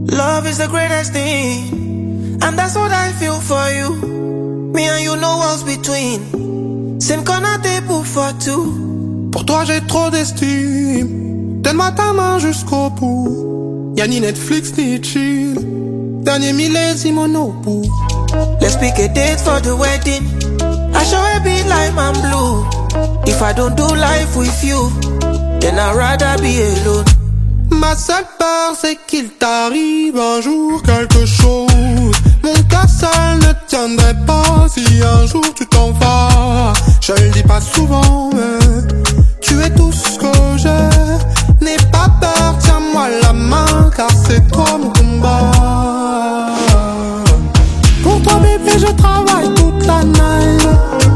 Love is the greatest thing, and that's what I feel for you. Me and you know what's between. Same corner table for two. Pour toi j'ai trop d'estime. Donne-moi ta main jusqu'au bout. Y'a ni Netflix ni chill. Dernier millésime monopole. Let's pick a date for the wedding. I sure will be lime and blue. If I don't do life with you, then I'd rather be alone. Ma seule peur c'est qu'il t'arrive un jour quelque chose. Mon cœur seul ne tiendrait pas si un jour tu t'en vas. Je le dis pas souvent mais tu es tout ce que j'ai. N'aie pas peur, tiens-moi la main car c'est toi mon combat. Pour toi bébé je travaille toute la night.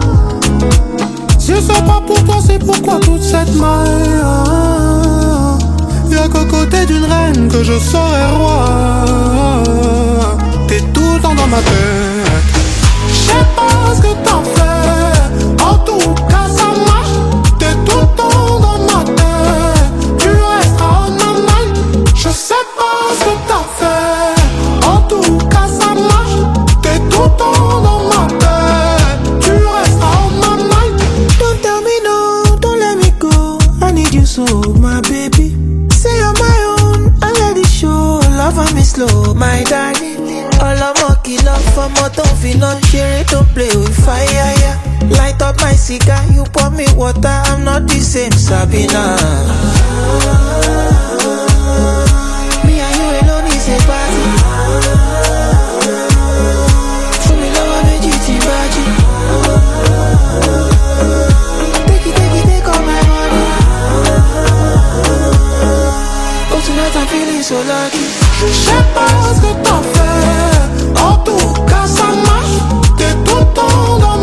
Si c'est pas pour toi c'est pourquoi toute cette maille. Y'a qu'aux côtés d'une reine que je serai roi. T'es tout le temps dans ma tête. J'sais pas ce que t'en fais. En tout cas ça marche. T'es tout le temps dans ma tête. Tu resteras en Allemagne. Je sais pas ce que t'as fait. En tout cas ça marche. T'es tout le temps dans ma tête. Tu resteras en Allemagne. Don't tell me no, don't let me go. I need you so, my baby. Say you're my own, I let it show. Love on me slow, my darling. All I'm walking love for more don't feel not share it, don't play with fire, yeah. Light up my cigar, you pour me water, I'm not the same, Sabina. Me and you alone is a party. Show me love, I'm a GT baji. Take all my money. Oh, tonight I'm feeling so lucky. Je sais pas ce que t'en fais. En tout cas ça marche. T'es tout le temps dans